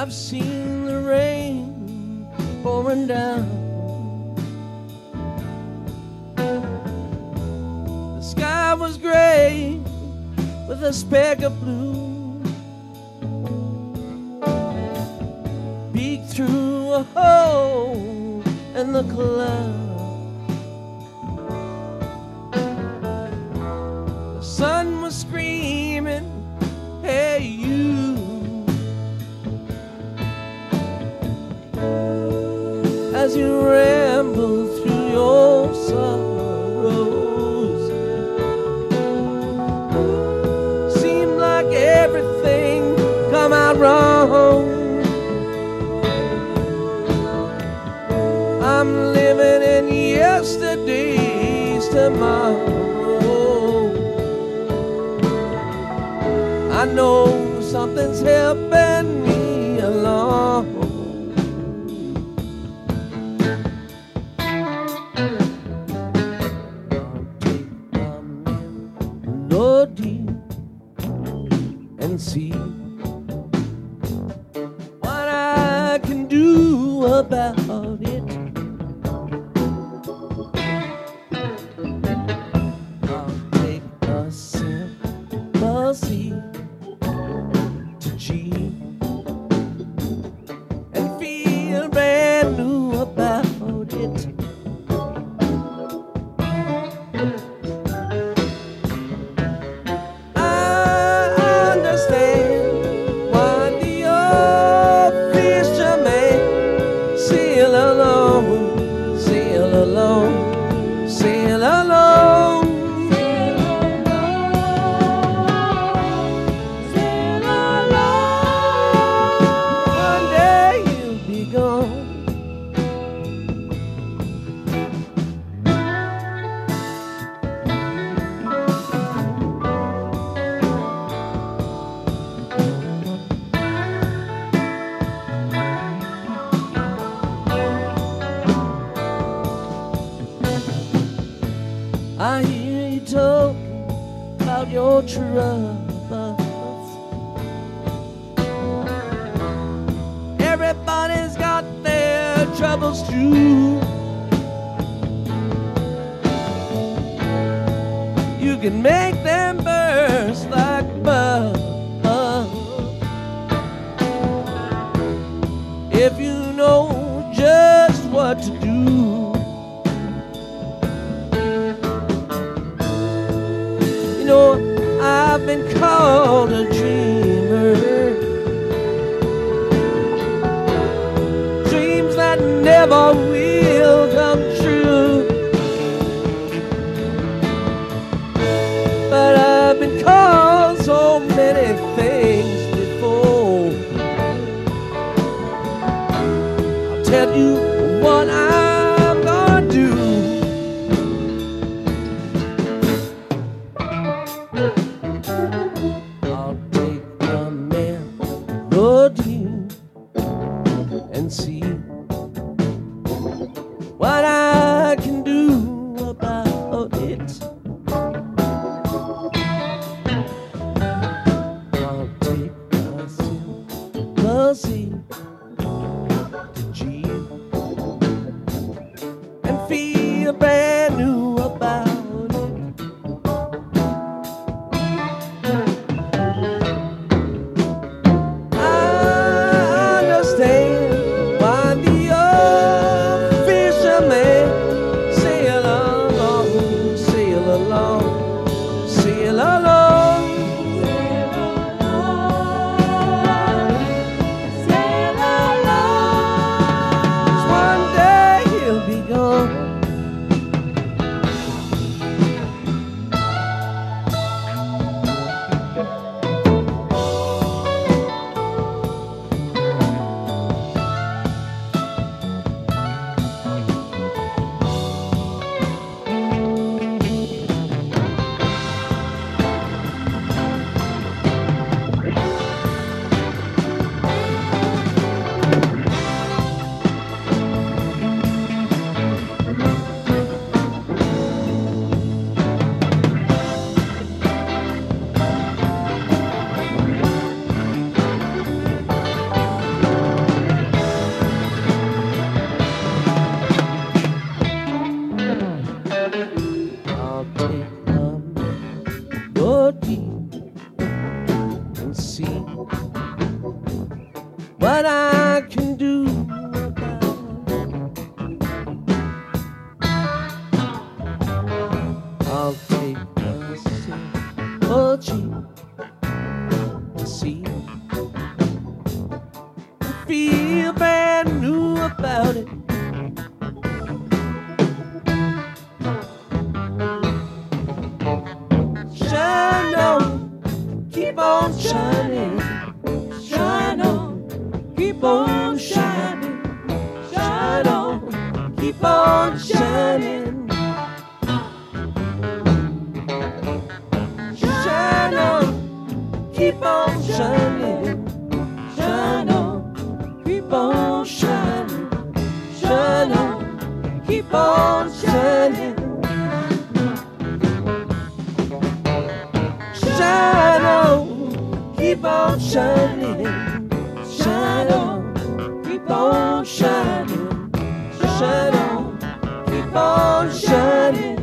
I've seen the rain pouring down. The sky was gray with a speck of blue. Peeked through a hole in the cloud. The sun was screaming, hey you. As you ramble through your sorrows, seemed like everything come out wrong. I'm living in yesterday's tomorrow. I know something's helping me along. And see what I can do about it. I'll take a simple C to G and feel brand new about it. I hear you talking about your troubles. Everybody's got their troubles too. You can make them burst like bubbles if you know just what to do. You know, I've been called a dreamer. Dreams that never will come true. But I've been called so many things before. I'll tell you what I'm gonna do. I'll take a melody and see and see what I can do about it. I'll take a sip or two to see, feel brand new about it. Shine on, keep on shining, shine on, keep on shining, shine on, keep on shining, shine on, keep on shining, shine on, keep on shining, shine on, keep on shining. Shine on, keep on shining, shine on, keep on shining, shine on, keep on shining.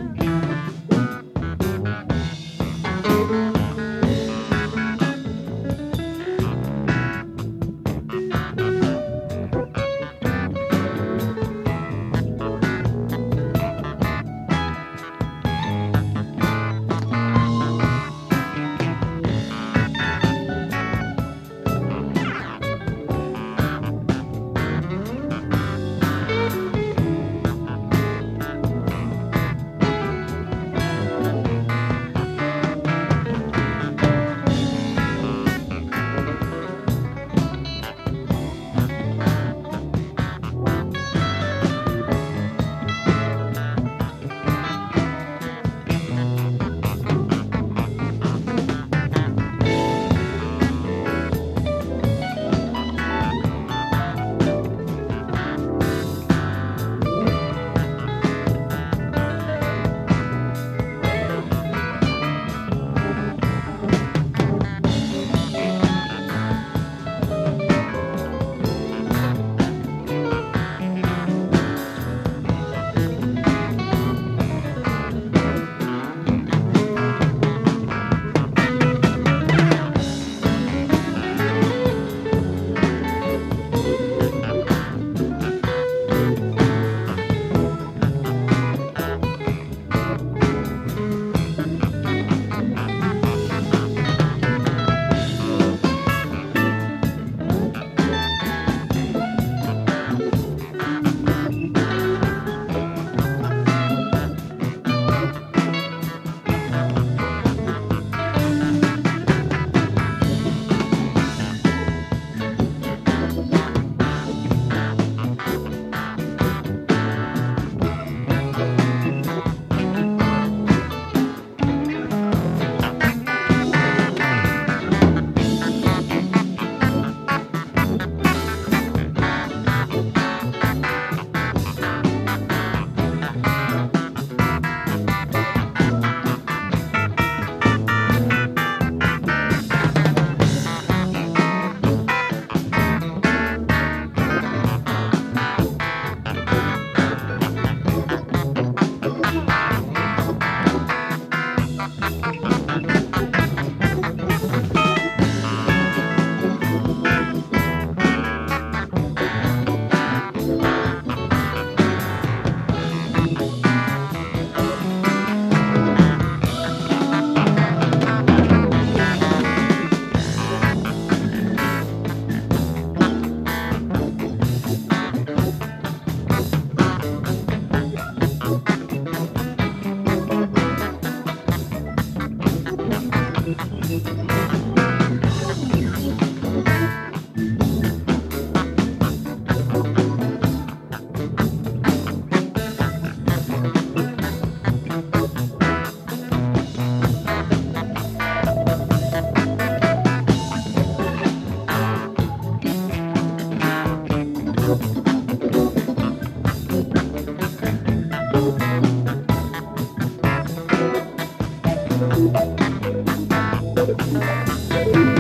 Thank you.